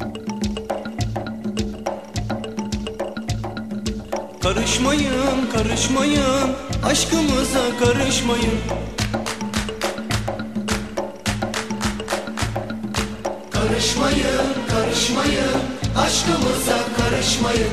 Karışmayın, karışmayın, aşkımıza karışmayın. Karışmayın, karışmayın, aşkımıza karışmayın.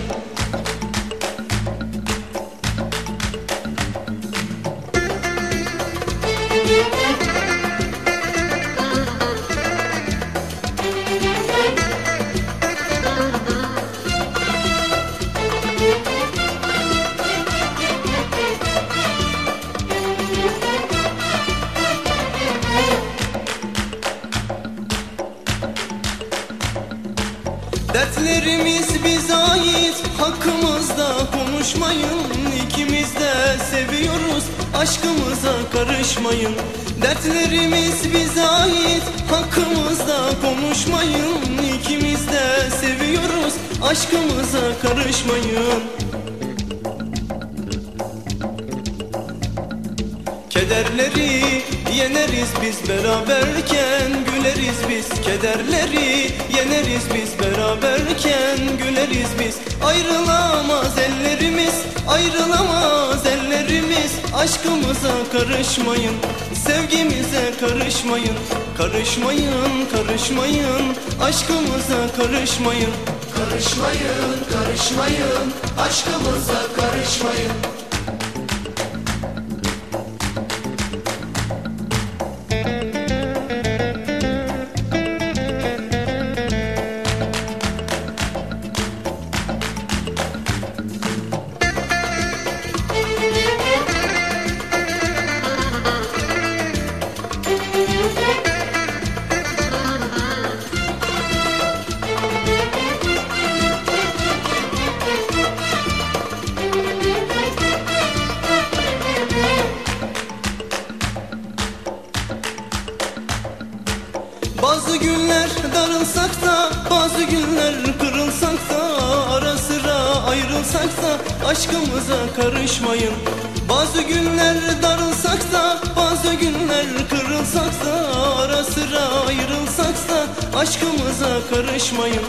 Dertlerimiz bize ait, hakkımızda konuşmayın. İkimiz de seviyoruz, aşkımıza karışmayın. Dertlerimiz bize ait, hakkımızda konuşmayın. İkimiz de seviyoruz, aşkımıza karışmayın. Kederleri yeneriz biz beraberken, güleriz biz. Kederleri yeneriz biz beraberken, güleriz biz. Ayrılamaz ellerimiz, ayrılamaz ellerimiz. Aşkımıza karışmayın, sevgimize karışmayın. Karışmayın, karışmayın, aşkımıza karışmayın. Karışmayın, karışmayın, aşkımıza karışmayın. Bazı günler darılsak da, bazı günler kırılsak da, ara sıra ayrılsak da aşkımıza karışmayın. Bazı günler darılsak da, bazı günler kırılsak da, ara sıra ayrılsak da aşkımıza karışmayın.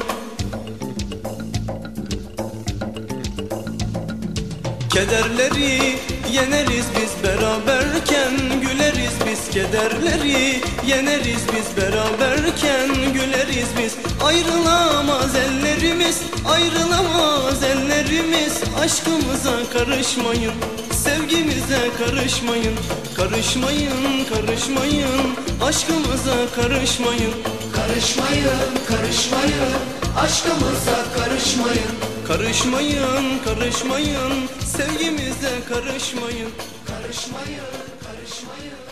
Kederleri yeneriz biz beraberken, güleriz biz. Kederleri yeneriz biz beraberken, güleriz biz. Ayrılamaz ellerimiz, ayrılamaz ellerimiz. Aşkımıza karışmayın, sevgimize karışmayın. Karışmayın, karışmayın, aşkımıza karışmayın. Karışmayın, karışmayın, aşkımıza karışmayın. Karışmayın, karışmayın, sevgimize karışmayın. Karışmayın, karışmayın.